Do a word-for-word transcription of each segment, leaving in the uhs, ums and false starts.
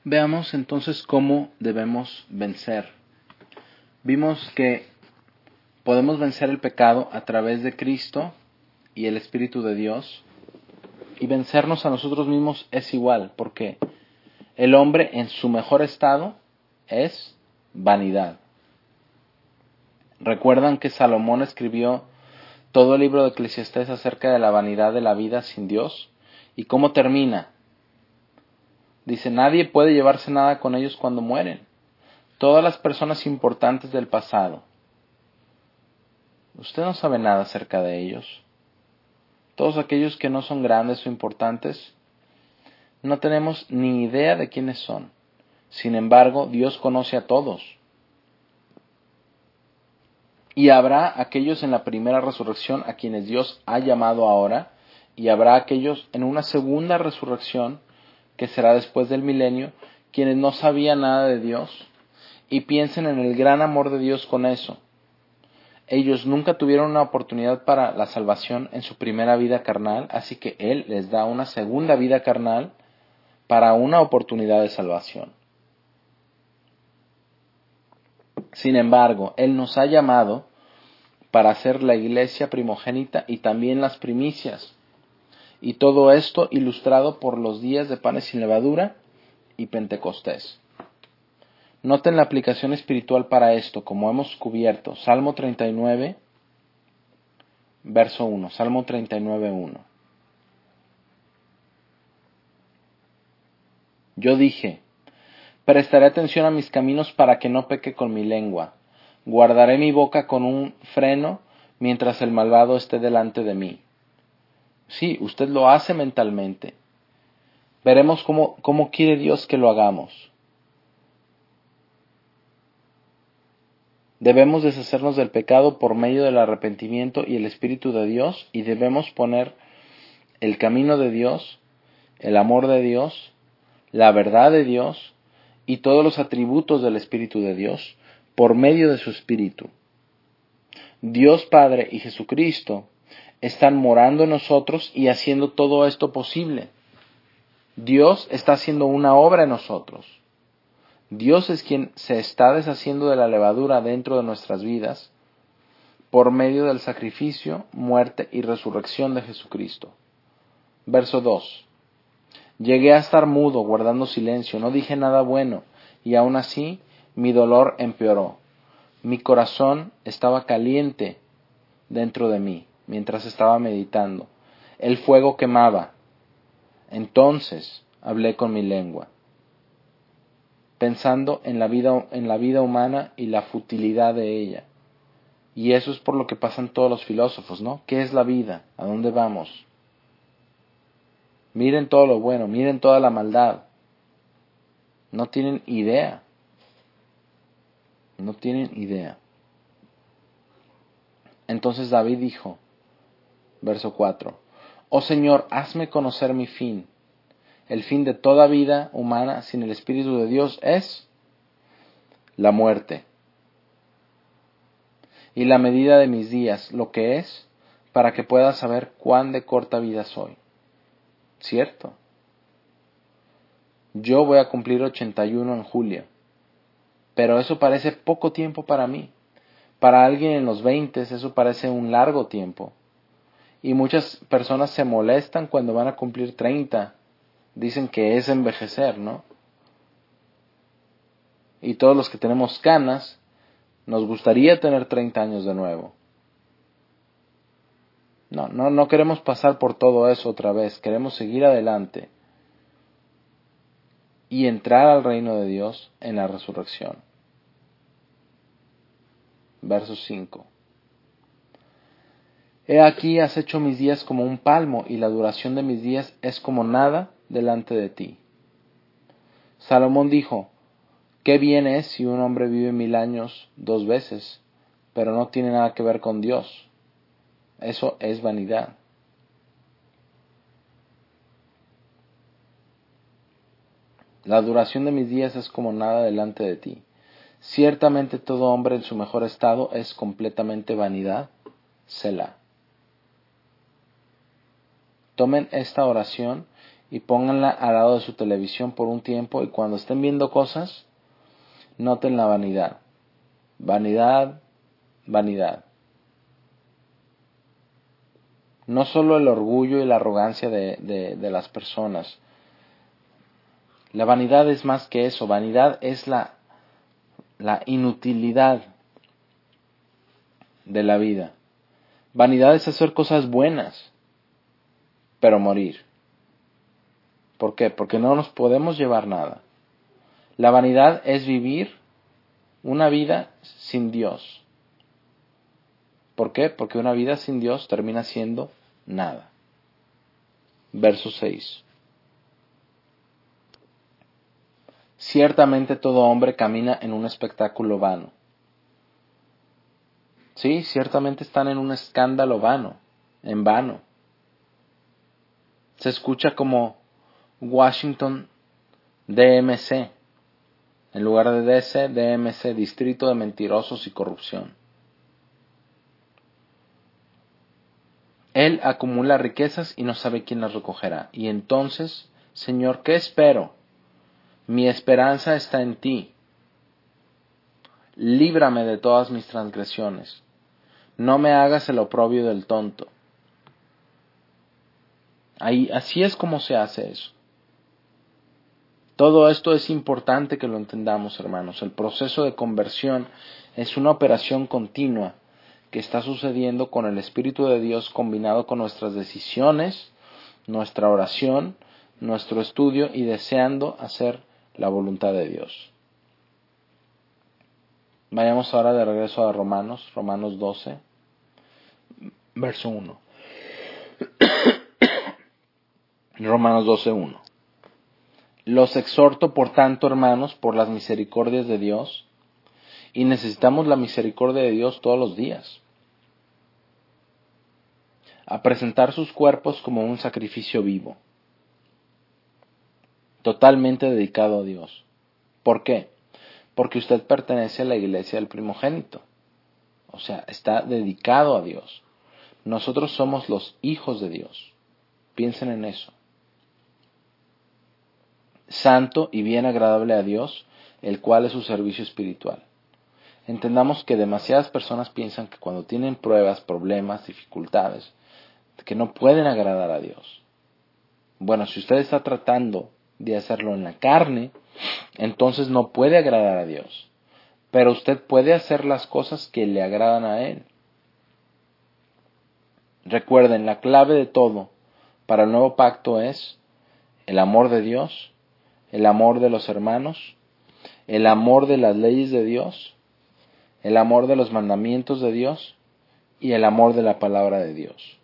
Veamos entonces cómo debemos vencer. Vimos que podemos vencer el pecado a través de Cristo y el Espíritu de Dios, y vencernos a nosotros mismos es igual, porque el hombre en su mejor estado es vanidad. ¿Recuerdan que Salomón escribió todo el libro de Eclesiastés acerca de la vanidad de la vida sin Dios? ¿Y cómo termina? Dice, nadie puede llevarse nada con ellos cuando mueren. Todas las personas importantes del pasado, usted no sabe nada acerca de ellos. Todos aquellos que no son grandes o importantes, no tenemos ni idea de quiénes son. Sin embargo, Dios conoce a todos. Y habrá aquellos en la primera resurrección a quienes Dios ha llamado ahora, y habrá aquellos en una segunda resurrección, que será después del milenio, quienes no sabían nada de Dios, y piensen en el gran amor de Dios con eso. Ellos nunca tuvieron una oportunidad para la salvación en su primera vida carnal, así que Él les da una segunda vida carnal para una oportunidad de salvación. Sin embargo, Él nos ha llamado para ser la iglesia primogénita y también las primicias. Y todo esto ilustrado por los días de panes sin levadura y Pentecostés. Noten la aplicación espiritual para esto, como hemos cubierto. Salmo treinta y nueve, verso uno. Salmo treinta y nueve, uno. Yo dije, prestaré atención a mis caminos para que no peque con mi lengua. Guardaré mi boca con un freno mientras el malvado esté delante de mí. Sí, usted lo hace mentalmente. Veremos cómo, cómo quiere Dios que lo hagamos. Debemos deshacernos del pecado por medio del arrepentimiento y el Espíritu de Dios, y debemos poner el camino de Dios, el amor de Dios, la verdad de Dios y todos los atributos del Espíritu de Dios por medio de su Espíritu. Dios Padre y Jesucristo están morando en nosotros y haciendo todo esto posible. Dios está haciendo una obra en nosotros. Dios es quien se está deshaciendo de la levadura dentro de nuestras vidas por medio del sacrificio, muerte y resurrección de Jesucristo. Verso dos. Llegué a estar mudo, guardando silencio, no dije nada bueno, y aún así mi dolor empeoró. Mi corazón estaba caliente dentro de mí mientras estaba meditando. El fuego quemaba. Entonces hablé con mi lengua, pensando en la vida, en la vida humana y la futilidad de ella. Y eso es por lo que pasan todos los filósofos, ¿no? ¿Qué es la vida? ¿A dónde vamos? Miren todo lo bueno, miren toda la maldad. No tienen idea. No tienen idea. Entonces David dijo, verso cuatro, Oh Señor, hazme conocer mi fin. El fin de toda vida humana sin el Espíritu de Dios es la muerte. Y la medida de mis días, lo que es, para que pueda saber cuán de corta vida soy. ¿Cierto? Yo voy a cumplir ochenta y uno en julio, pero eso parece poco tiempo para mí. Para alguien en los veinte eso parece un largo tiempo. Y muchas personas se molestan cuando van a cumplir treinta. Dicen que es envejecer, ¿no? Y todos los que tenemos canas, nos gustaría tener treinta años de nuevo. No, no, no queremos pasar por todo eso otra vez. Queremos seguir adelante y entrar al reino de Dios en la resurrección. Verso cinco. He aquí has hecho mis días como un palmo, y la duración de mis días es como nada delante de ti. Salomón dijo, qué bien es si un hombre vive mil años dos veces, pero no tiene nada que ver con Dios. Eso es vanidad. La duración de mis días es como nada delante de ti. Ciertamente todo hombre en su mejor estado es completamente vanidad. Selah. Tomen esta oración y pónganla al lado de su televisión por un tiempo y cuando estén viendo cosas, noten la vanidad. Vanidad, vanidad. No solo el orgullo y la arrogancia de, de, de las personas. La vanidad es más que eso. Vanidad es la, la inutilidad de la vida. Vanidad es hacer cosas buenas, pero morir. ¿Por qué? Porque no nos podemos llevar nada. La vanidad es vivir una vida sin Dios. ¿Por qué? Porque una vida sin Dios termina siendo nada. Verso seis. Ciertamente todo hombre camina en un espectáculo vano. Sí, ciertamente están en un escándalo vano, en vano. Se escucha como Washington D M C, en lugar de D C, D M C, Distrito de Mentirosos y Corrupción. Él acumula riquezas y no sabe quién las recogerá. Y entonces, Señor, ¿qué espero? Mi esperanza está en ti. Líbrame de todas mis transgresiones. No me hagas el oprobio del tonto. Ahí, así es como se hace eso. Todo esto es importante que lo entendamos, hermanos. El proceso de conversión es una operación continua que está sucediendo con el Espíritu de Dios combinado con nuestras decisiones, nuestra oración, nuestro estudio y deseando hacer la voluntad de Dios. Vayamos ahora de regreso a Romanos, Romanos doce, verso uno. Romanos doce, uno. Los exhorto, por tanto, hermanos, por las misericordias de Dios, y necesitamos la misericordia de Dios todos los días, a presentar sus cuerpos como un sacrificio vivo, totalmente dedicado a Dios. ¿Por qué? Porque usted pertenece a la iglesia del primogénito, o sea, está dedicado a Dios. Nosotros somos los hijos de Dios. Piensen en eso. Santo y bien agradable a Dios, el cual es su servicio espiritual. Entendamos que demasiadas personas piensan que cuando tienen pruebas, problemas, dificultades, que no pueden agradar a Dios. Bueno, si usted está tratando de hacerlo en la carne, entonces no puede agradar a Dios. Pero usted puede hacer las cosas que le agradan a Él. Recuerden, la clave de todo para el nuevo pacto es el amor de Dios, el amor de los hermanos, el amor de las leyes de Dios, el amor de los mandamientos de Dios y el amor de la palabra de Dios.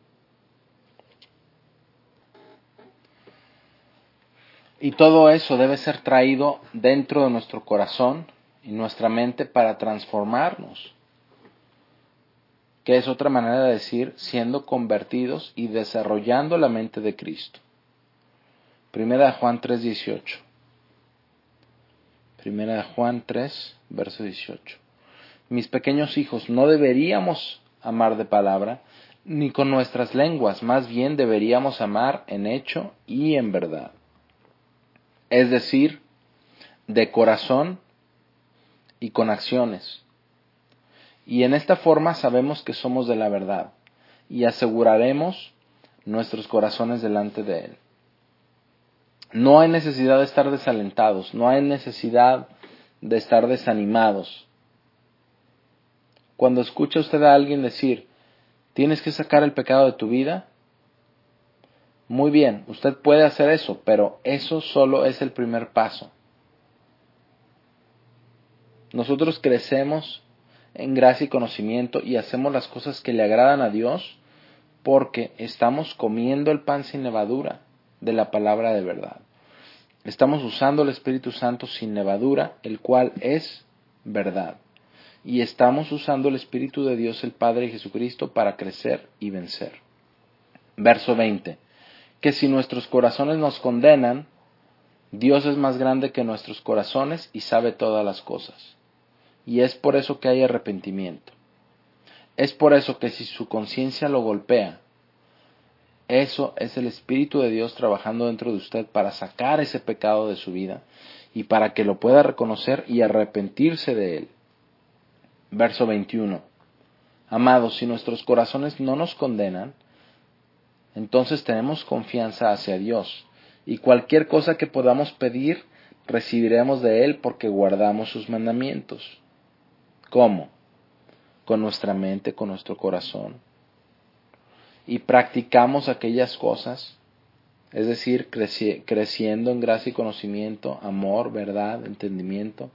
Y todo eso debe ser traído dentro de nuestro corazón y nuestra mente para transformarnos, que es otra manera de decir siendo convertidos y desarrollando la mente de Cristo. Primera de Juan tres, dieciocho. Primera de Juan tres, verso dieciocho. Mis pequeños hijos, no deberíamos amar de palabra, ni con nuestras lenguas, más bien deberíamos amar en hecho y en verdad. Es decir, de corazón y con acciones. Y en esta forma sabemos que somos de la verdad y aseguraremos nuestros corazones delante de Él. No hay necesidad de estar desalentados, no hay necesidad de estar desanimados. Cuando escucha usted a alguien decir, tienes que sacar el pecado de tu vida, muy bien, usted puede hacer eso, pero eso solo es el primer paso. Nosotros crecemos en gracia y conocimiento y hacemos las cosas que le agradan a Dios porque estamos comiendo el pan sin levadura de la palabra de verdad. Estamos usando el Espíritu Santo sin levadura, el cual es verdad. Y estamos usando el Espíritu de Dios el Padre y Jesucristo para crecer y vencer. Verso veinte. Que si nuestros corazones nos condenan, Dios es más grande que nuestros corazones y sabe todas las cosas. Y es por eso que hay arrepentimiento. Es por eso que si su conciencia lo golpea, Eso es el Espíritu de Dios trabajando dentro de usted para sacar ese pecado de su vida y para que lo pueda reconocer y arrepentirse de él. Verso veintiuno. Amados, si nuestros corazones no nos condenan, entonces tenemos confianza hacia Dios, y cualquier cosa que podamos pedir, recibiremos de Él porque guardamos sus mandamientos. ¿Cómo? Con nuestra mente, con nuestro corazón. Y practicamos aquellas cosas, es decir, creci- creciendo en gracia y conocimiento, amor, verdad, entendimiento,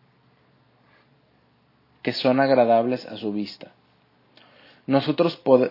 que son agradables a su vista. Nosotros pod-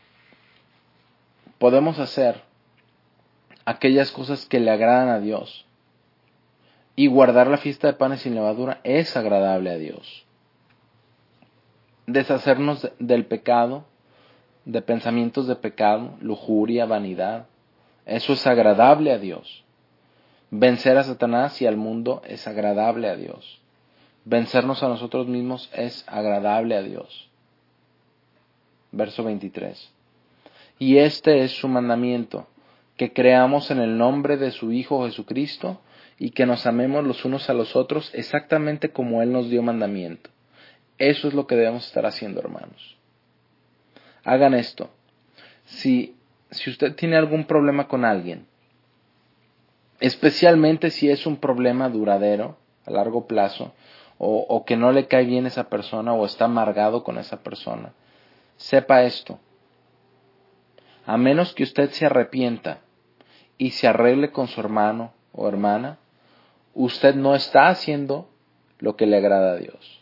podemos hacer aquellas cosas que le agradan a Dios, y guardar la fiesta de panes sin levadura es agradable a Dios. Deshacernos de- del pecado, de pensamientos de pecado, lujuria, vanidad, eso es agradable a Dios. Vencer a Satanás y al mundo es agradable a Dios. Vencernos a nosotros mismos es agradable a Dios. Verso veintitrés. Y este es su mandamiento, que creamos en el nombre de su Hijo Jesucristo y que nos amemos los unos a los otros exactamente como Él nos dio mandamiento. Eso es lo que debemos estar haciendo, hermanos. Hagan esto. Si, si usted tiene algún problema con alguien, especialmente si es un problema duradero, a largo plazo, o, o que no le cae bien esa persona o está amargado con esa persona, sepa esto. A menos que usted se arrepienta y se arregle con su hermano o hermana, usted no está haciendo lo que le agrada a Dios.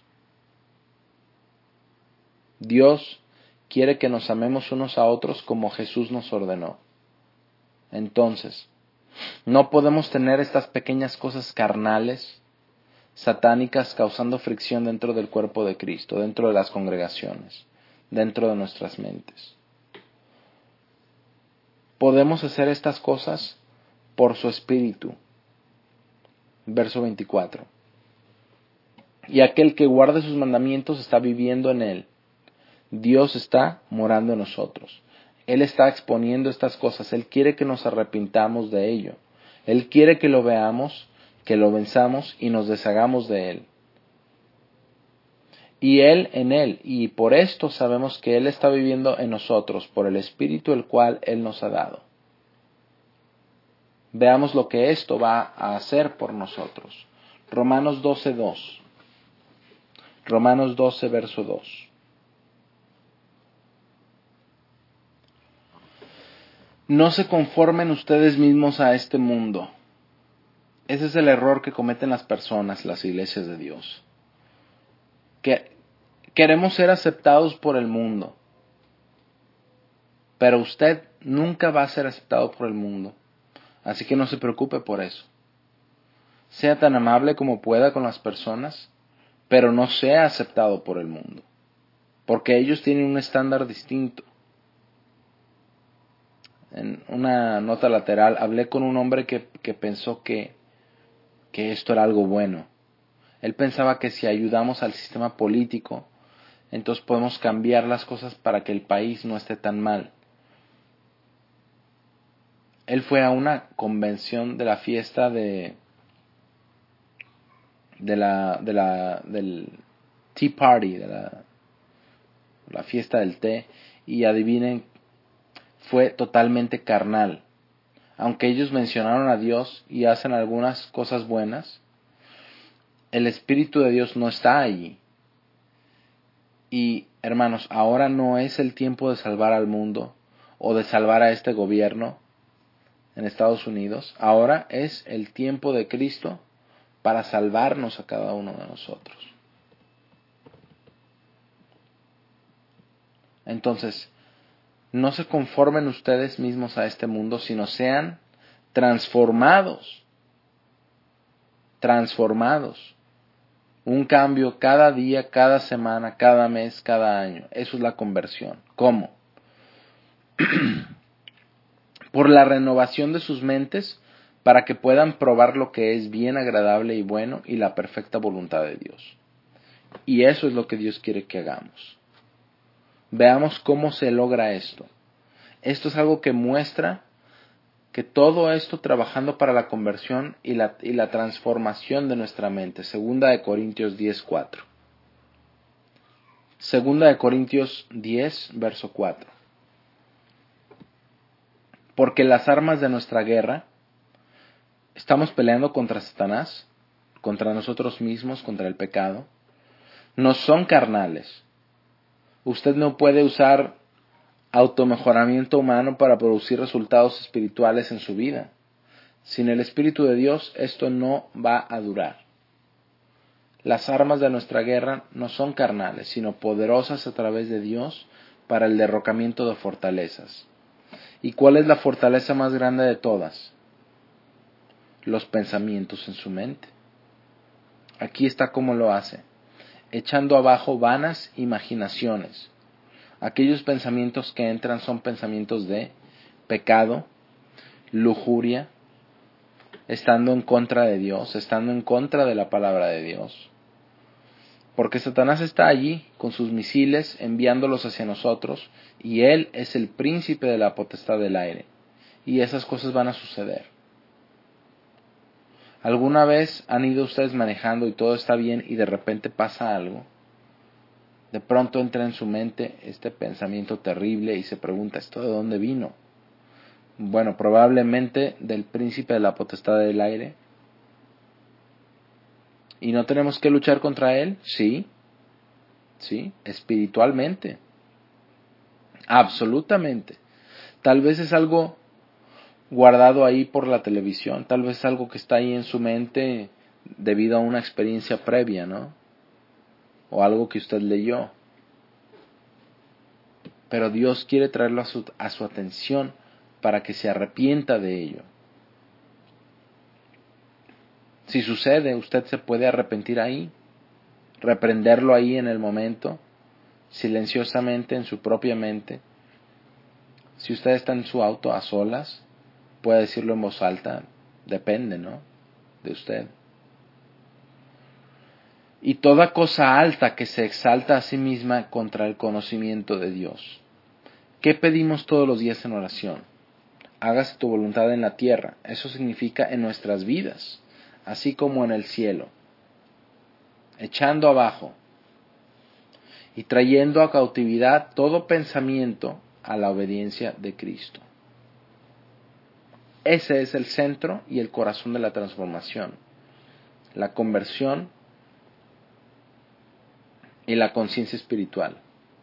Dios quiere que nos amemos unos a otros como Jesús nos ordenó. Entonces, no podemos tener estas pequeñas cosas carnales, satánicas, causando fricción dentro del cuerpo de Cristo, dentro de las congregaciones, dentro de nuestras mentes. Podemos hacer estas cosas por su Espíritu. Verso veinticuatro. Y aquel que guarde sus mandamientos está viviendo en él. Dios está morando en nosotros. Él está exponiendo estas cosas. Él quiere que nos arrepintamos de ello. Él quiere que lo veamos, que lo venzamos y nos deshagamos de él. Y Él en Él. Y por esto sabemos que Él está viviendo en nosotros, por el Espíritu el cual Él nos ha dado. Veamos lo que esto va a hacer por nosotros. Romanos doce, dos. Romanos doce, verso dos. No se conformen ustedes mismos a este mundo. Ese es el error que cometen las personas, las iglesias de Dios. Que queremos ser aceptados por el mundo. Pero usted nunca va a ser aceptado por el mundo. Así que no se preocupe por eso. Sea tan amable como pueda con las personas, pero no sea aceptado por el mundo. Porque ellos tienen un estándar distinto. En una nota lateral, hablé con un hombre que, que pensó que, que esto era algo bueno. Él pensaba que si ayudamos al sistema político, entonces podemos cambiar las cosas para que el país no esté tan mal. Él fue a una convención de la fiesta de, de la, de la, del Tea Party, de la, la fiesta del té, y adivinen, fue totalmente carnal. Aunque ellos mencionaron a Dios y hacen algunas cosas buenas, el Espíritu de Dios no está allí. Y hermanos, ahora no es el tiempo de salvar al mundo o de salvar a este gobierno en Estados Unidos. Ahora es el tiempo de Cristo para salvarnos a cada uno de nosotros. Entonces, no se conformen ustedes mismos a este mundo, sino sean transformados. Transformados. Un cambio cada día, cada semana, cada mes, cada año. Eso es la conversión. ¿Cómo? Por la renovación de sus mentes, para que puedan probar lo que es bien, agradable y bueno y la perfecta voluntad de Dios. Y eso es lo que Dios quiere que hagamos. Veamos cómo se logra esto. Esto es algo que muestra que todo esto trabajando para la conversión y la, y la transformación de nuestra mente. Segunda de Corintios diez, cuatro. Segunda de Corintios diez, verso cuatro. Porque las armas de nuestra guerra, estamos peleando contra Satanás, contra nosotros mismos, contra el pecado, no son carnales. Usted no puede usar automejoramiento humano para producir resultados espirituales en su vida. Sin el Espíritu de Dios, esto no va a durar. Las armas de nuestra guerra no son carnales, sino poderosas a través de Dios para el derrocamiento de fortalezas. ¿Y cuál es la fortaleza más grande de todas? Los pensamientos en su mente. Aquí está cómo lo hace. Echando abajo vanas imaginaciones. Aquellos pensamientos que entran son pensamientos de pecado, lujuria, estando en contra de Dios, estando en contra de la palabra de Dios. Porque Satanás está allí con sus misiles enviándolos hacia nosotros y él es el príncipe de la potestad del aire. Y esas cosas van a suceder. ¿Alguna vez han ido ustedes manejando y todo está bien y de repente pasa algo? De pronto entra en su mente este pensamiento terrible y se pregunta, ¿esto de dónde vino? Bueno, probablemente del príncipe de la potestad del aire. ¿Y no tenemos que luchar contra él? Sí, sí, espiritualmente. Absolutamente. Tal vez es algo guardado ahí por la televisión, tal vez es algo que está ahí en su mente debido a una experiencia previa, ¿no? O algo que usted leyó. Pero Dios quiere traerlo a su, a su atención para que se arrepienta de ello. Si sucede, usted se puede arrepentir ahí, reprenderlo ahí en el momento, silenciosamente en su propia mente. Si usted está en su auto a solas, puede decirlo en voz alta, depende, ¿no?, de usted. Y toda cosa alta que se exalta a sí misma contra el conocimiento de Dios. ¿Qué pedimos todos los días en oración? Hágase tu voluntad en la tierra. Eso significa en nuestras vidas, así como en el cielo. Echando abajo y trayendo a cautividad todo pensamiento a la obediencia de Cristo. Ese es el centro y el corazón de la transformación. La conversión y la conciencia espiritual.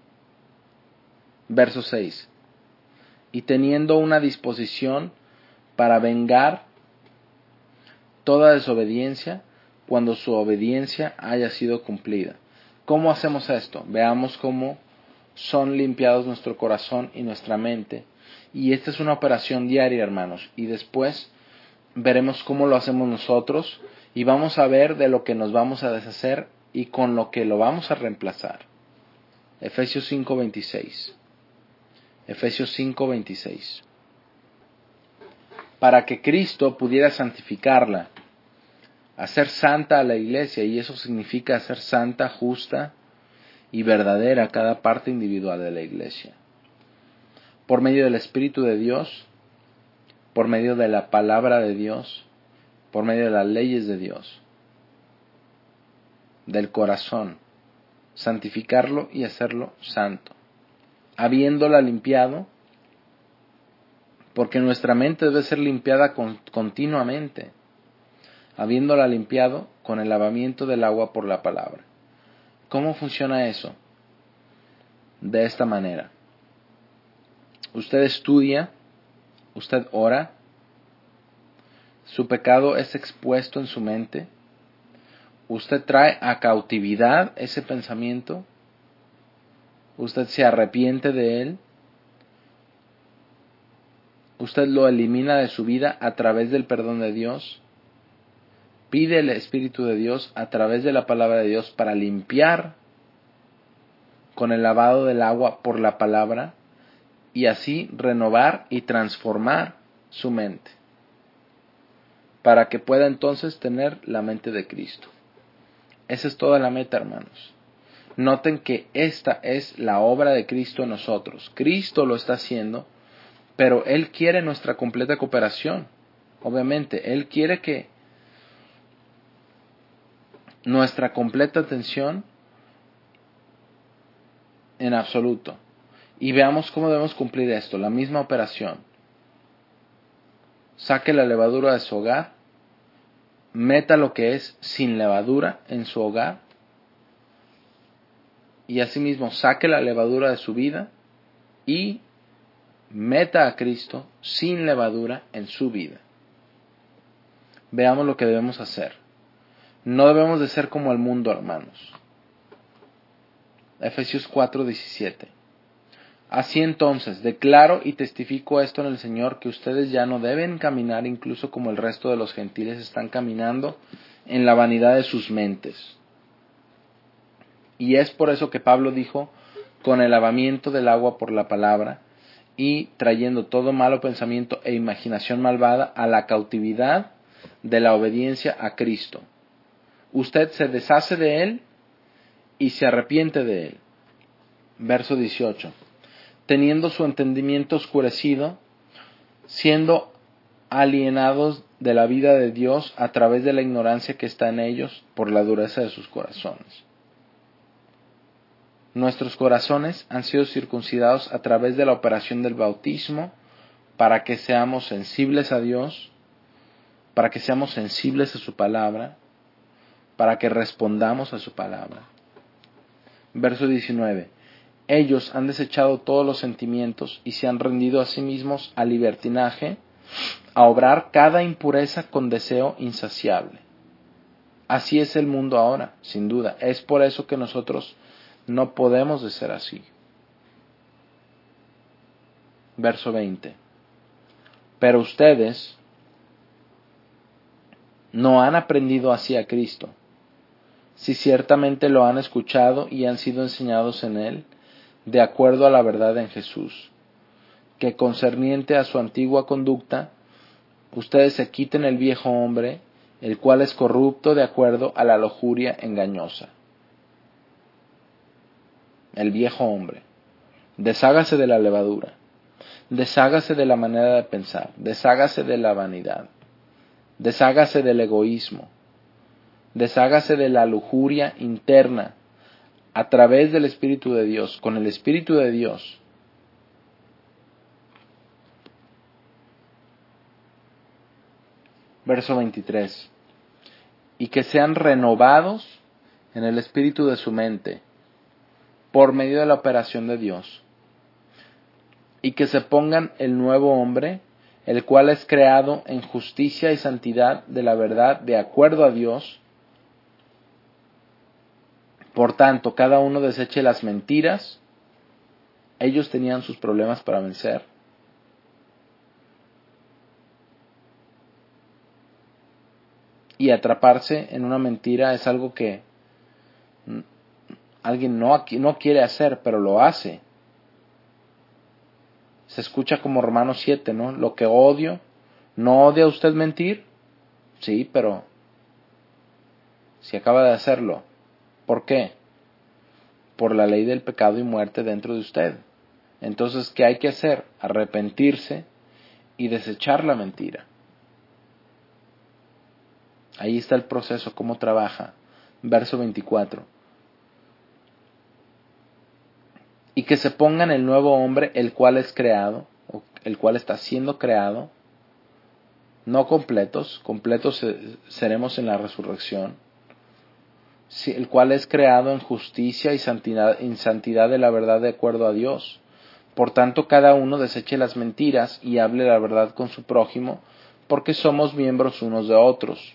Verso seis. Y teniendo una disposición para vengar toda desobediencia cuando su obediencia haya sido cumplida. ¿Cómo hacemos esto? Veamos cómo son limpiados nuestro corazón y nuestra mente. Y esta es una operación diaria, hermanos. Y después veremos cómo lo hacemos nosotros y vamos a ver de lo que nos vamos a deshacer y con lo que lo vamos a reemplazar. Efesios cinco veintiséis. Efesios cinco veintiséis. Para que Cristo pudiera santificarla, hacer santa a la iglesia, y eso significa hacer santa, justa y verdadera cada parte individual de la iglesia. Por medio del Espíritu de Dios, por medio de la palabra de Dios, por medio de las leyes de Dios, del corazón, santificarlo y hacerlo santo, habiéndola limpiado, porque nuestra mente debe ser limpiada con, continuamente, habiéndola limpiado con el lavamiento del agua por la palabra. ¿Cómo funciona eso? De esta manera. Usted estudia, usted ora, su pecado es expuesto en su mente, usted trae a cautividad ese pensamiento, usted se arrepiente de él, usted lo elimina de su vida a través del perdón de Dios, pide el Espíritu de Dios a través de la palabra de Dios para limpiar con el lavado del agua por la palabra y así renovar y transformar su mente para que pueda entonces tener la mente de Cristo. Esa es toda la meta, hermanos. Noten que esta es la obra de Cristo en nosotros. Cristo lo está haciendo pero Él quiere nuestra completa cooperación. Obviamente, Él quiere que nuestra completa atención en absoluto. Y veamos cómo debemos cumplir esto, la misma operación. Saque la levadura de su hogar, meta lo que es sin levadura en su hogar, y asimismo saque la levadura de su vida y meta a Cristo sin levadura en su vida. Veamos lo que debemos hacer. No debemos de ser como el mundo, hermanos. Efesios cuatro diecisiete. Así entonces, declaro y testifico esto en el Señor, que ustedes ya no deben caminar incluso como el resto de los gentiles están caminando en la vanidad de sus mentes. Y es por eso que Pablo dijo, con el lavamiento del agua por la palabra, y trayendo todo malo pensamiento e imaginación malvada a la cautividad de la obediencia a Cristo. Usted se deshace de él y se arrepiente de él. Verso dieciocho. Teniendo su entendimiento oscurecido, siendo alienados de la vida de Dios a través de la ignorancia que está en ellos por la dureza de sus corazones. Nuestros corazones han sido circuncidados a través de la operación del bautismo para que seamos sensibles a Dios, para que seamos sensibles a su palabra, para que respondamos a su palabra. Verso diecinueve. Ellos han desechado todos los sentimientos y se han rendido a sí mismos al libertinaje, a obrar cada impureza con deseo insaciable. Así es el mundo ahora, sin duda. Es por eso que nosotros no podemos de ser así. Verso veinte. Pero ustedes no han aprendido así a Cristo, si ciertamente lo han escuchado y han sido enseñados en Él, de acuerdo a la verdad en Jesús, que concerniente a su antigua conducta, ustedes se quiten el viejo hombre, el cual es corrupto de acuerdo a la lujuria engañosa. El viejo hombre. Deshágase de la levadura. Deshágase de la manera de pensar. Deshágase de la vanidad. Deshágase del egoísmo. Deshágase de la lujuria interna a través del Espíritu de Dios, con el Espíritu de Dios. Verso veintitrés. Y que sean renovados en el espíritu de su mente, por medio de la operación de Dios, y que se pongan el nuevo hombre, el cual es creado en justicia y santidad de la verdad de acuerdo a Dios. Por tanto, cada uno deseche las mentiras. Ellos tenían sus problemas para vencer. Y atraparse en una mentira es algo que alguien no, no quiere hacer, pero lo hace. Se escucha como Romanos siete, ¿no? Lo que odio, ¿no odia usted mentir? Sí, pero si acaba de hacerlo, ¿por qué? Por la ley del pecado y muerte dentro de usted. Entonces, ¿qué hay que hacer? Arrepentirse y desechar la mentira. Ahí está el proceso, cómo trabaja. Verso veinticuatro. Y que se pongan el nuevo hombre, el cual es creado, o el cual está siendo creado, no completos, completos seremos en la resurrección, el cual es creado en justicia y santidad, en santidad de la verdad de acuerdo a Dios. Por tanto, cada uno deseche las mentiras y hable la verdad con su prójimo, porque somos miembros unos de otros.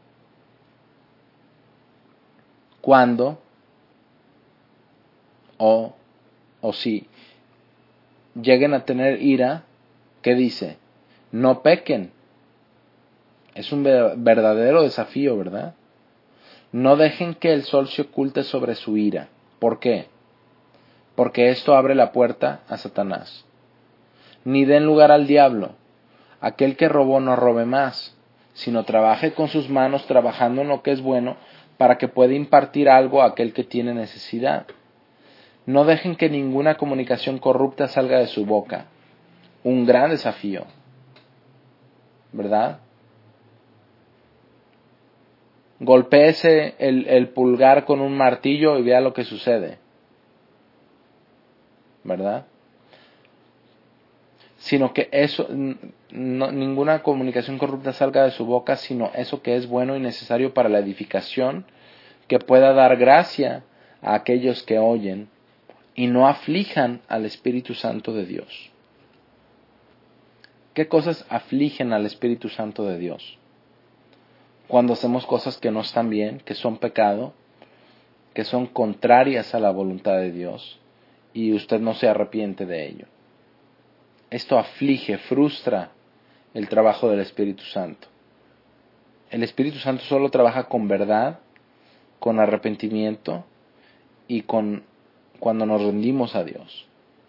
Cuando, o, o si, lleguen a tener ira, ¿qué dice? No pequen. Es un verdadero desafío, ¿verdad? No dejen que el sol se oculte sobre su ira. ¿Por qué? Porque esto abre la puerta a Satanás. Ni den lugar al diablo. Aquel que robó no robe más, sino trabaje con sus manos trabajando en lo que es bueno, para que pueda impartir algo a aquel que tiene necesidad. No dejen que ninguna comunicación corrupta salga de su boca. un gran desafío, ¿verdad? Golpéese el, el pulgar con un martillo y vea lo que sucede, ¿verdad? Sino que eso, no, ninguna comunicación corrupta salga de su boca, sino eso que es bueno y necesario para la edificación, que pueda dar gracia a aquellos que oyen y no aflijan al Espíritu Santo de Dios. ¿Qué cosas afligen al Espíritu Santo de Dios? Cuando hacemos cosas que no están bien, que son pecado, que son contrarias a la voluntad de Dios, y usted no se arrepiente de ello. Esto aflige, frustra el trabajo del Espíritu Santo. El Espíritu Santo solo trabaja con verdad, con arrepentimiento y con cuando nos rendimos a Dios,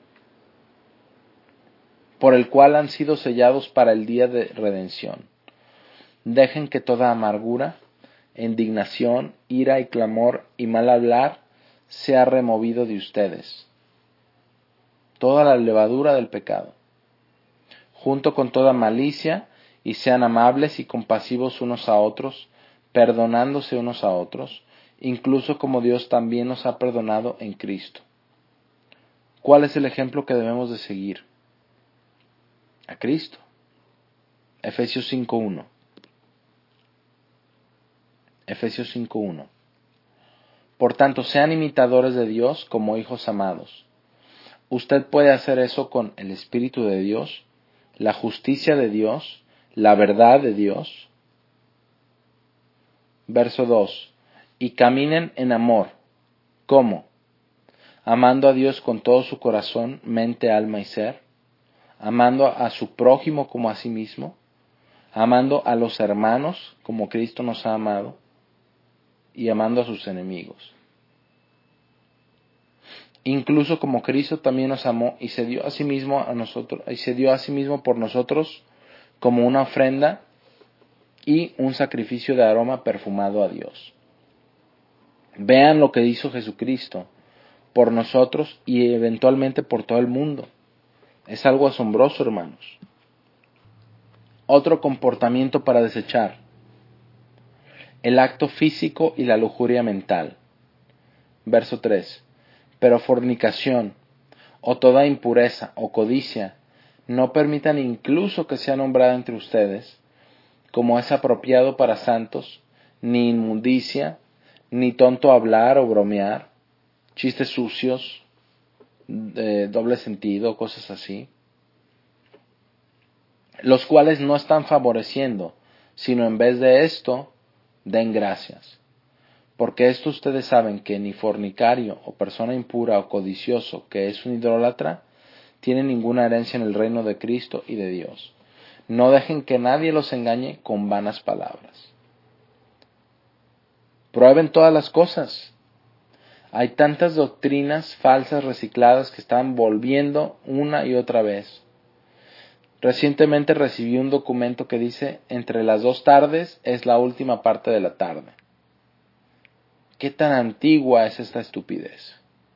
por el cual han sido sellados para el día de redención. Dejen que toda amargura, indignación, ira y clamor y mal hablar sea removido de ustedes, toda la levadura del pecado, junto con toda malicia, y sean amables y compasivos unos a otros, perdonándose unos a otros, incluso como Dios también nos ha perdonado en Cristo. ¿Cuál es el ejemplo que debemos de seguir? A Cristo. Efesios cinco uno. Efesios cinco uno. Por tanto, sean imitadores de Dios como hijos amados. Usted puede hacer eso con el Espíritu de Dios, la justicia de Dios, la verdad de Dios. Verso dos. Y caminen en amor. ¿Cómo? Amando a Dios con todo su corazón, mente, alma y ser. Amando a su prójimo como a sí mismo. Amando a los hermanos como Cristo nos ha amado. Y amando a sus enemigos. Incluso como Cristo también nos amó y se dio a sí mismo a nosotros, y se dio a sí mismo por nosotros como una ofrenda y un sacrificio de aroma perfumado a Dios. Vean lo que hizo Jesucristo por nosotros y eventualmente por todo el mundo. Es algo asombroso, hermanos. Otro comportamiento para desechar: el acto físico y la lujuria mental. Verso tres. Pero fornicación, o toda impureza, o codicia, no permitan incluso que sea nombrada entre ustedes, como es apropiado para santos, ni inmundicia, ni tonto hablar o bromear, chistes sucios, de doble sentido, cosas así, los cuales no están favoreciendo, sino en vez de esto, den gracias. Porque esto ustedes saben que ni fornicario, o persona impura, o codicioso, que es un idólatra, tiene ninguna herencia en el reino de Cristo y de Dios. No dejen que nadie los engañe con vanas palabras. Prueben todas las cosas. Hay tantas doctrinas falsas recicladas que están volviendo una y otra vez. Recientemente recibí un documento que dice: entre las dos tardes es la última parte de la tarde. ¿Qué tan antigua es esta estupidez?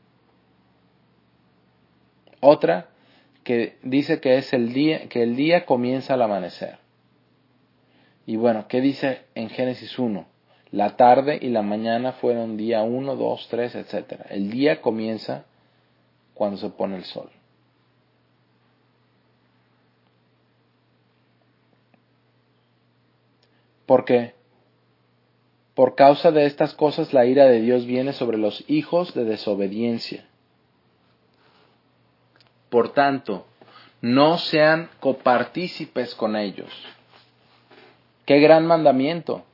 Otra que dice que es el día, que el día comienza al amanecer. Y bueno, ¿qué dice en Génesis uno? La tarde y la mañana fueron día uno, dos, tres, etcétera. El día comienza cuando se pone el sol. ¿Por qué? Por causa de estas cosas la ira de Dios viene sobre los hijos de desobediencia. Por tanto, no sean copartícipes con ellos. ¡Qué gran mandamiento!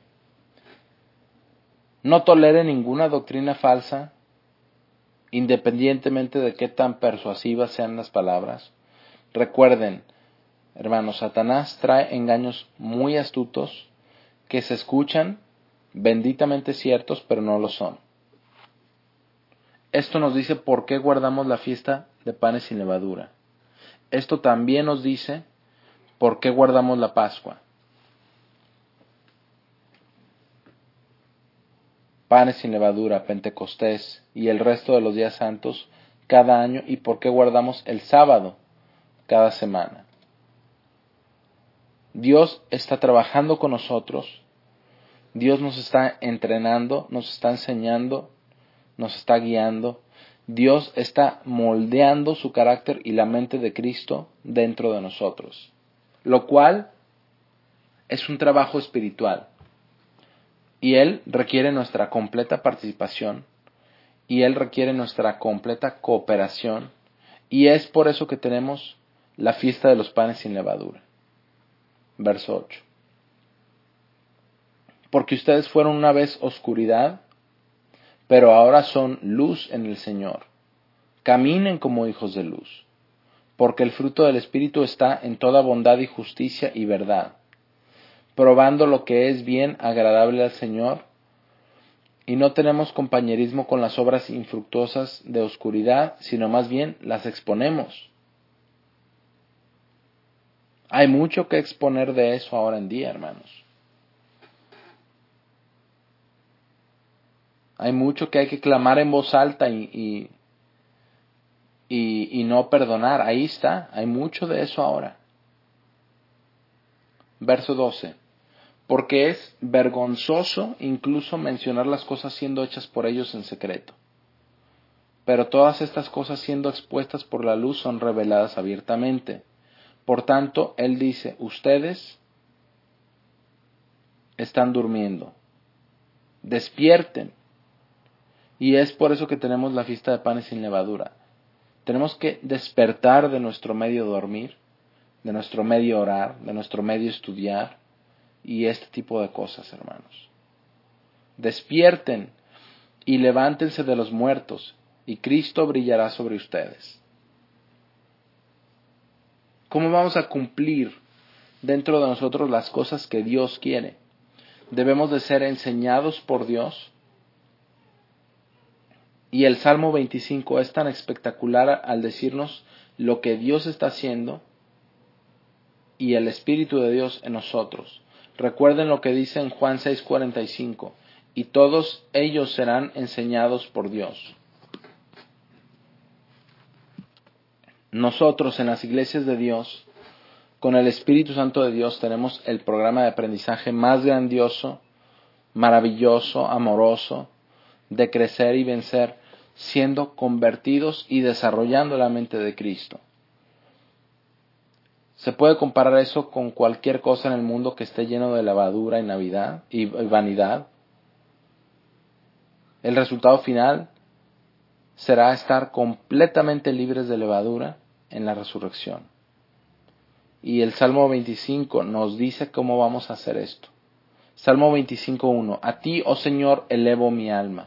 No tolere ninguna doctrina falsa, independientemente de qué tan persuasivas sean las palabras. Recuerden, hermanos, Satanás trae engaños muy astutos que se escuchan benditamente ciertos, pero no lo son. Esto nos dice por qué guardamos la fiesta de panes sin levadura. Esto también nos dice por qué guardamos la Pascua. Panes sin levadura, Pentecostés y el resto de los días santos cada año, y por qué guardamos el sábado cada semana. Dios está trabajando con nosotros. Dios nos está entrenando, nos está enseñando, nos está guiando. Dios está moldeando su carácter y la mente de Cristo dentro de nosotros, lo cual es un trabajo espiritual. Y Él requiere nuestra completa participación, y Él requiere nuestra completa cooperación, y es por eso que tenemos la fiesta de los panes sin levadura. Verso ocho. Porque ustedes fueron una vez oscuridad, pero ahora son luz en el Señor. Caminen como hijos de luz, porque el fruto del Espíritu está en toda bondad y justicia y verdad, probando lo que es bien agradable al Señor, y no tenemos compañerismo con las obras infructuosas de oscuridad, sino más bien las exponemos. Hay mucho que exponer de eso ahora en día, hermanos. Hay mucho que hay que clamar en voz alta y, y, y, y no perdonar. Ahí está, hay mucho de eso ahora. Verso doce. Porque es vergonzoso incluso mencionar las cosas siendo hechas por ellos en secreto. Pero todas estas cosas siendo expuestas por la luz son reveladas abiertamente. Por tanto, él dice, ustedes están durmiendo. Despierten. Y es por eso que tenemos la fiesta de panes sin levadura. Tenemos que despertar de nuestro medio dormir, de nuestro medio orar, de nuestro medio estudiar y este tipo de cosas, hermanos. Despierten y levántense de los muertos y Cristo brillará sobre ustedes. ¿Cómo vamos a cumplir dentro de nosotros las cosas que Dios quiere? Debemos de ser enseñados por Dios. Y el Salmo veinticinco es tan espectacular al decirnos lo que Dios está haciendo y el Espíritu de Dios en nosotros. Recuerden lo que dice en Juan seis cuarenta y cinco, y todos ellos serán enseñados por Dios. Nosotros en las iglesias de Dios, con el Espíritu Santo de Dios, tenemos el programa de aprendizaje más grandioso, maravilloso, amoroso, de crecer y vencer, siendo convertidos y desarrollando la mente de Cristo. Se puede comparar eso con cualquier cosa en el mundo que esté lleno de levadura y navidad y vanidad. El resultado final será estar completamente libres de levadura en la resurrección. Y el Salmo veinticinco nos dice cómo vamos a hacer esto. Salmo veinticinco uno. A ti, oh Señor, elevo mi alma.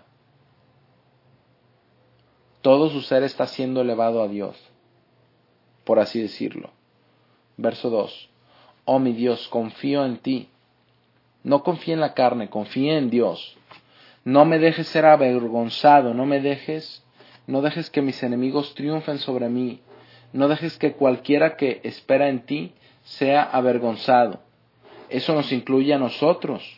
Todo su ser está siendo elevado a Dios, por así decirlo. Verso dos. Oh mi Dios, confío en ti. No confíe en la carne, confíe en Dios. No me dejes ser avergonzado, no me dejes, no dejes que mis enemigos triunfen sobre mí. No dejes que cualquiera que espera en ti sea avergonzado. Eso nos incluye a nosotros.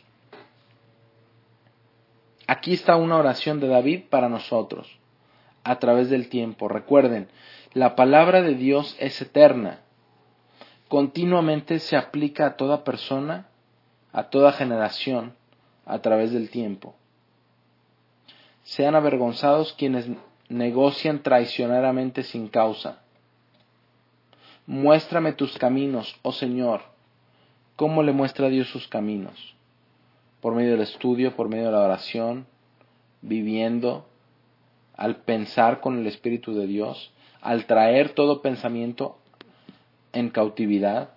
Aquí está una oración de David para nosotros, a través del tiempo. Recuerden, la palabra de Dios es eterna. Continuamente se aplica a toda persona, a toda generación, a través del tiempo. Sean avergonzados quienes negocian traicioneramente sin causa. Muéstrame tus caminos, oh Señor. ¿Cómo le muestra a Dios sus caminos? Por medio del estudio, por medio de la oración, viviendo, al pensar con el Espíritu de Dios, al traer todo pensamiento en cautividad.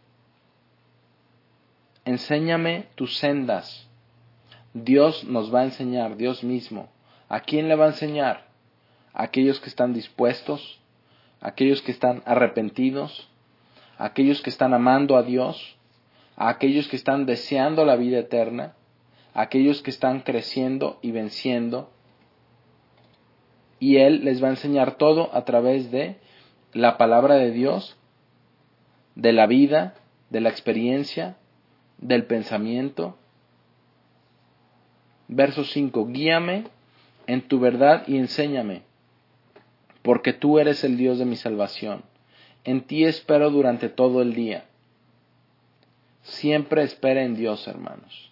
Enséñame tus sendas. Dios nos va a enseñar, Dios mismo. ¿A quién le va a enseñar? A aquellos que están dispuestos, a aquellos que están arrepentidos, a aquellos que están amando a Dios, a aquellos que están deseando la vida eterna, a aquellos que están creciendo y venciendo. Y Él les va a enseñar todo a través de la palabra de Dios, de la vida, de la experiencia, del pensamiento. Verso cinco. Guíame en tu verdad y enséñame, porque tú eres el Dios de mi salvación. En ti espero durante todo el día. Siempre espere en Dios, hermanos.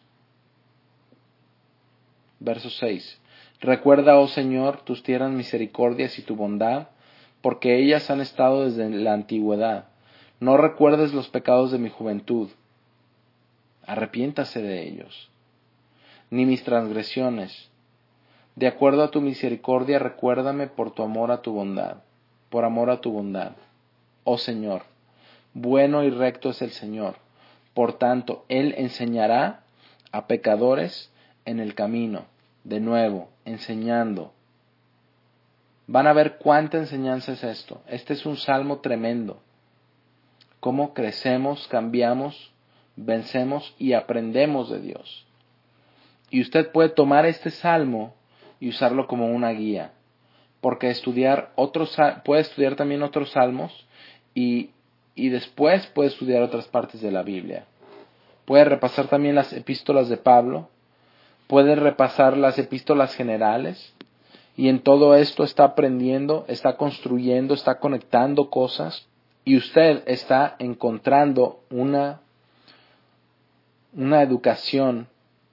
Verso seis. Recuerda, oh Señor, tus tiernas misericordias y tu bondad, porque ellas han estado desde la antigüedad. No recuerdes los pecados de mi juventud. Arrepiéntase de ellos. Ni mis transgresiones. De acuerdo a tu misericordia, recuérdame por tu amor a tu bondad, por amor a tu bondad. Oh Señor, bueno y recto es el Señor. Por tanto, Él enseñará a pecadores en el camino. De nuevo, enseñando. Van a ver cuánta enseñanza es esto. Este es un salmo tremendo. Cómo crecemos, cambiamos, vencemos y aprendemos de Dios. Y usted puede tomar este salmo y usarlo como una guía. Porque estudiar otros, puede estudiar también otros salmos y, y después puede estudiar otras partes de la Biblia. Puede repasar también las epístolas de Pablo. Puede repasar las epístolas generales. Y en todo esto está aprendiendo, está construyendo, está conectando cosas. Y usted está encontrando una, una educación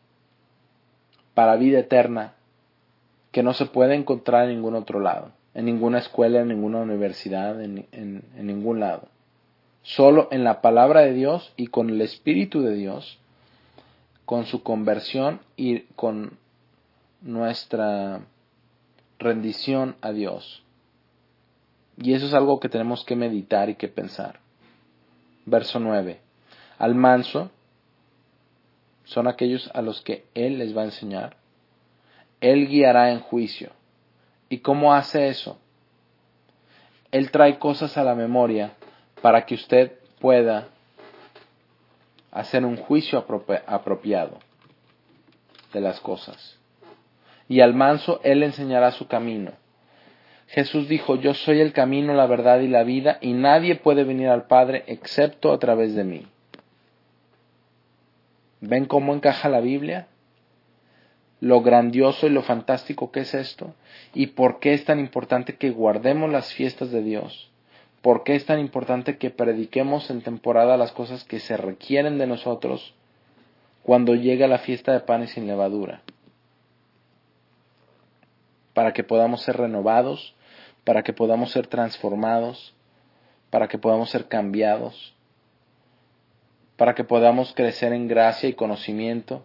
para vida eterna que no se puede encontrar en ningún otro lado, en ninguna escuela, en ninguna universidad, en, en, en ningún lado. Solo en la palabra de Dios y con el Espíritu de Dios, con su conversión y con nuestra rendición a Dios. Y eso es algo que tenemos que meditar y que pensar. Verso nueve. Al manso son aquellos a los que Él les va a enseñar. Él guiará en juicio. ¿Y cómo hace eso? Él trae cosas a la memoria para que usted pueda hacer un juicio apropi- apropiado de las cosas. Y al manso Él enseñará su camino. Jesús dijo, yo soy el camino, la verdad y la vida, y nadie puede venir al Padre excepto a través de mí. ¿Ven cómo encaja la Biblia? Lo grandioso y lo fantástico que es esto. ¿Y por qué es tan importante que guardemos las fiestas de Dios? ¿Por qué es tan importante que prediquemos en temporada las cosas que se requieren de nosotros cuando llega la fiesta de panes sin levadura? Para que podamos ser renovados, para que podamos ser transformados, para que podamos ser cambiados, para que podamos crecer en gracia y conocimiento,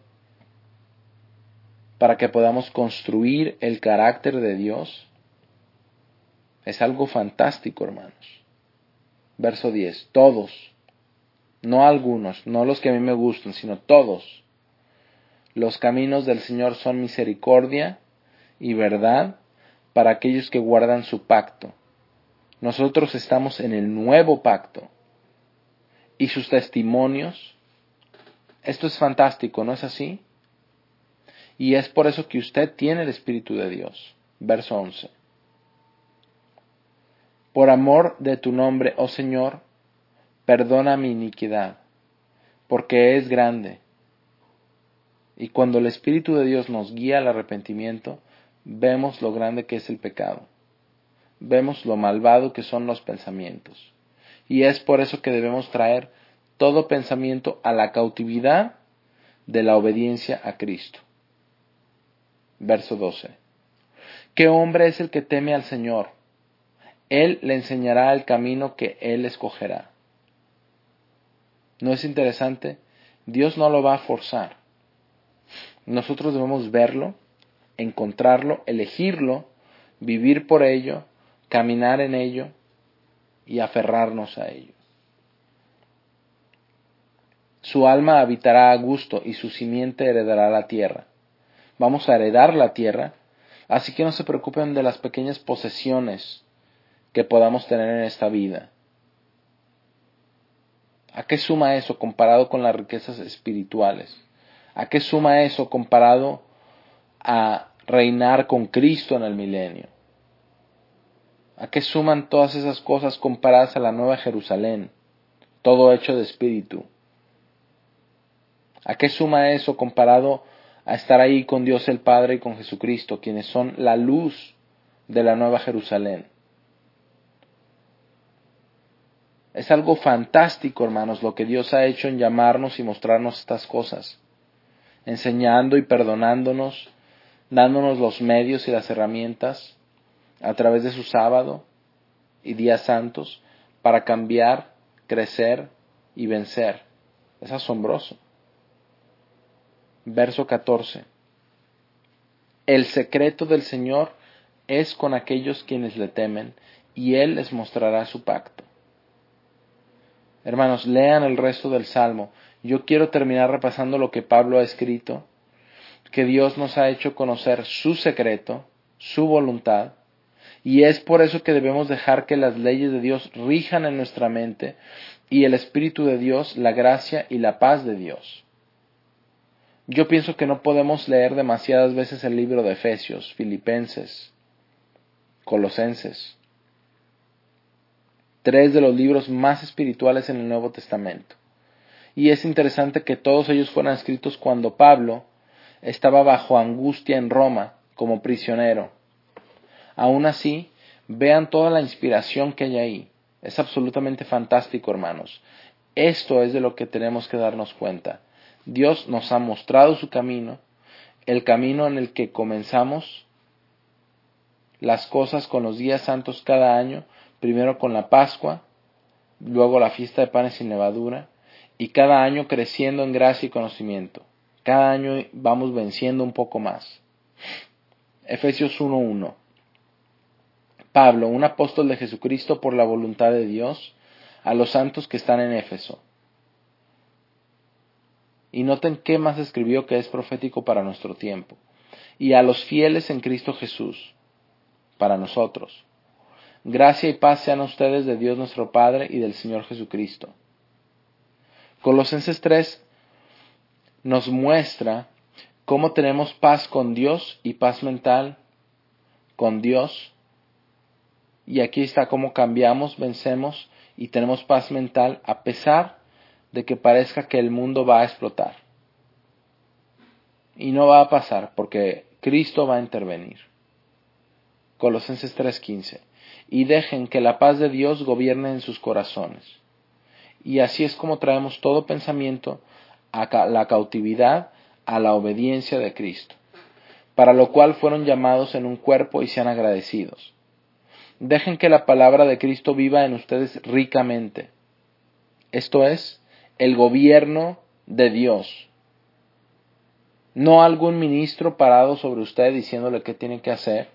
para que podamos construir el carácter de Dios. Es algo fantástico, hermanos. Verso diez. Todos, no algunos, no los que a mí me gustan, sino todos. Los caminos del Señor son misericordia y verdad para aquellos que guardan su pacto. Nosotros estamos en el nuevo pacto. Y sus testimonios. Esto es fantástico, ¿no es así? Y es por eso que usted tiene el Espíritu de Dios. Verso once. Por amor de tu nombre, oh Señor, perdona mi iniquidad, porque es grande. Y cuando el Espíritu de Dios nos guía al arrepentimiento, vemos lo grande que es el pecado. Vemos lo malvado que son los pensamientos. Y es por eso que debemos traer todo pensamiento a la cautividad de la obediencia a Cristo. Verso doce. ¿Qué hombre es el que teme al Señor? Él le enseñará el camino que Él escogerá. ¿No es interesante? Dios no lo va a forzar. Nosotros debemos verlo, encontrarlo, elegirlo, vivir por ello, caminar en ello y aferrarnos a ello. Su alma habitará a gusto y su simiente heredará la tierra. Vamos a heredar la tierra, así que no se preocupen de las pequeñas posesiones que podamos tener en esta vida. ¿A qué suma eso comparado con las riquezas espirituales? ¿A qué suma eso comparado a reinar con Cristo en el milenio? ¿A qué suman todas esas cosas comparadas a la nueva Jerusalén, todo hecho de espíritu? ¿A qué suma eso comparado a estar ahí con Dios el Padre y con Jesucristo, quienes son la luz de la nueva Jerusalén? Es algo fantástico, hermanos, lo que Dios ha hecho en llamarnos y mostrarnos estas cosas, enseñando y perdonándonos, dándonos los medios y las herramientas a través de su sábado y días santos para cambiar, crecer y vencer. Es asombroso. Verso catorce. El secreto del Señor es con aquellos quienes le temen, y Él les mostrará su pacto. Hermanos, lean el resto del Salmo. Yo quiero terminar repasando lo que Pablo ha escrito, que Dios nos ha hecho conocer su secreto, su voluntad, y es por eso que debemos dejar que las leyes de Dios rijan en nuestra mente, y el Espíritu de Dios, la gracia y la paz de Dios. Yo pienso que no podemos leer demasiadas veces el libro de Efesios, Filipenses, Colosenses, tres de los libros más espirituales en el Nuevo Testamento. Y es interesante que todos ellos fueran escritos cuando Pablo estaba bajo angustia en Roma como prisionero. Aún así, vean toda la inspiración que hay ahí. Es absolutamente fantástico, hermanos. Esto es de lo que tenemos que darnos cuenta. Dios nos ha mostrado su camino, el camino en el que comenzamos las cosas con los días santos cada año, primero con la Pascua, luego la fiesta de panes sin levadura, y cada año creciendo en gracia y conocimiento. Cada año vamos venciendo un poco más. Efesios uno uno. Pablo, un apóstol de Jesucristo por la voluntad de Dios, a los santos que están en Éfeso. Y noten qué más escribió que es profético para nuestro tiempo. Y a los fieles en Cristo Jesús, para nosotros. Gracia y paz sean a ustedes de Dios nuestro Padre y del Señor Jesucristo. Colosenses tres nos muestra cómo tenemos paz con Dios y paz mental con Dios. Y aquí está cómo cambiamos, vencemos y tenemos paz mental a pesar de que parezca que el mundo va a explotar. Y no va a pasar porque Cristo va a intervenir. Colosenses tres quince. Y dejen que la paz de Dios gobierne en sus corazones. Y así es como traemos todo pensamiento a la cautividad a la obediencia de Cristo, para lo cual fueron llamados en un cuerpo y sean agradecidos. Dejen que la palabra de Cristo viva en ustedes ricamente. Esto es, el gobierno de Dios. No algún ministro parado sobre usted diciéndole qué tiene que hacer,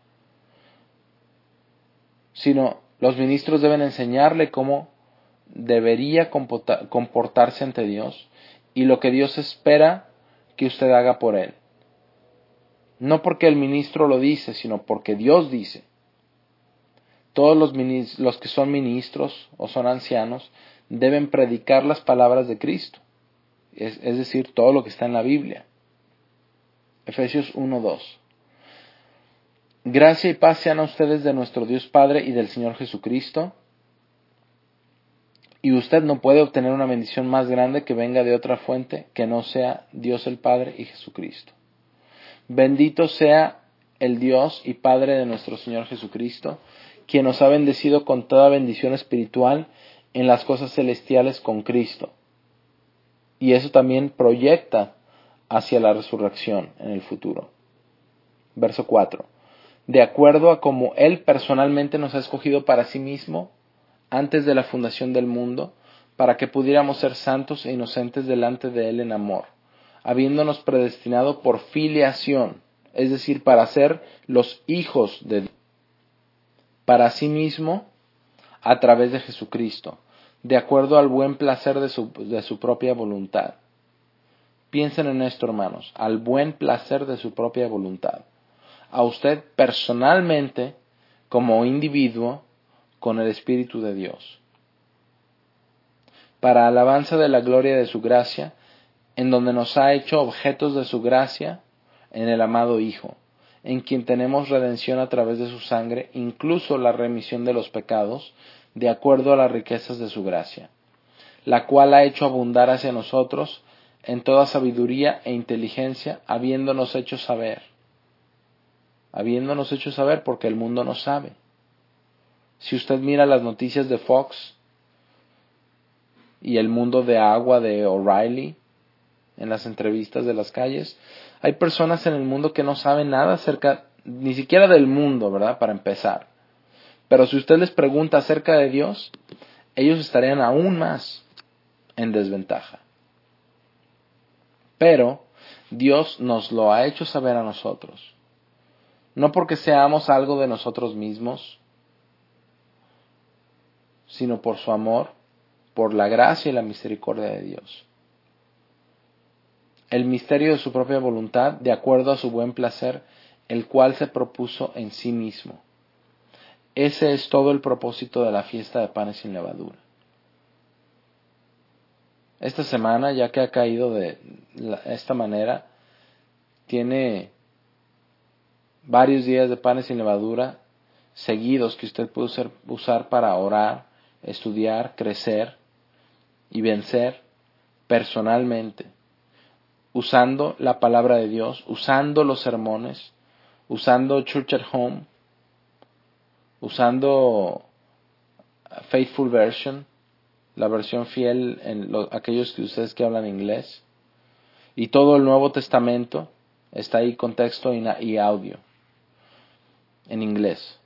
sino los ministros deben enseñarle cómo debería comportarse ante Dios y lo que Dios espera que usted haga por él. No porque el ministro lo dice, sino porque Dios dice. Todos los, ministros, los que son ministros o son ancianos deben predicar las palabras de Cristo, es, es decir, todo lo que está en la Biblia. Efesios uno dos. Gracia y paz sean a ustedes de nuestro Dios Padre y del Señor Jesucristo. Y usted no puede obtener una bendición más grande que venga de otra fuente que no sea Dios el Padre y Jesucristo. Bendito sea el Dios y Padre de nuestro Señor Jesucristo, quien nos ha bendecido con toda bendición espiritual en las cosas celestiales con Cristo. Y eso también proyecta hacia la resurrección en el futuro. Verso cuatro. De acuerdo a como Él personalmente nos ha escogido para sí mismo antes de la fundación del mundo, para que pudiéramos ser santos e inocentes delante de Él en amor, habiéndonos predestinado por filiación, es decir, para ser los hijos de Dios, para sí mismo a través de Jesucristo, de acuerdo al buen placer de su, de su propia voluntad. Piensen en esto, hermanos, al buen placer de su propia voluntad. A usted personalmente, como individuo, con el Espíritu de Dios. Para alabanza de la gloria de su gracia, en donde nos ha hecho objetos de su gracia en el amado Hijo, en quien tenemos redención a través de su sangre, incluso la remisión de los pecados, de acuerdo a las riquezas de su gracia, la cual ha hecho abundar hacia nosotros en toda sabiduría e inteligencia, habiéndonos hecho saber. Habiéndonos hecho saber porque el mundo no sabe. Si usted mira las noticias de Fox, y el mundo de agua de O'Reilly en las entrevistas de las calles. Hay personas en el mundo que no saben nada acerca, ni siquiera del mundo, ¿verdad? Para empezar. Pero si usted les pregunta acerca de Dios, ellos estarían aún más en desventaja. Pero Dios nos lo ha hecho saber a nosotros. No porque seamos algo de nosotros mismos, sino por su amor, por la gracia y la misericordia de Dios. El misterio de su propia voluntad, de acuerdo a su buen placer, el cual se propuso en sí mismo. Ese es todo el propósito de la fiesta de panes sin levadura. Esta semana, ya que ha caído de la, esta manera, tiene varios días de panes sin levadura seguidos que usted puede usar, usar para orar, estudiar, crecer y vencer personalmente, usando la palabra de Dios, usando los sermones, usando Church at Home, usando Faithful Version, la versión fiel en lo, aquellos que ustedes que hablan inglés, y todo el Nuevo Testamento está ahí con texto y, y audio en inglés.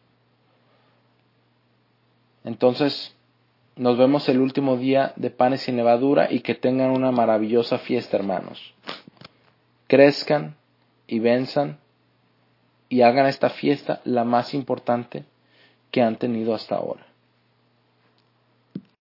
Entonces, nos vemos el último día de panes sin levadura y que tengan una maravillosa fiesta, hermanos. Crezcan y venzan y hagan esta fiesta la más importante que han tenido hasta ahora.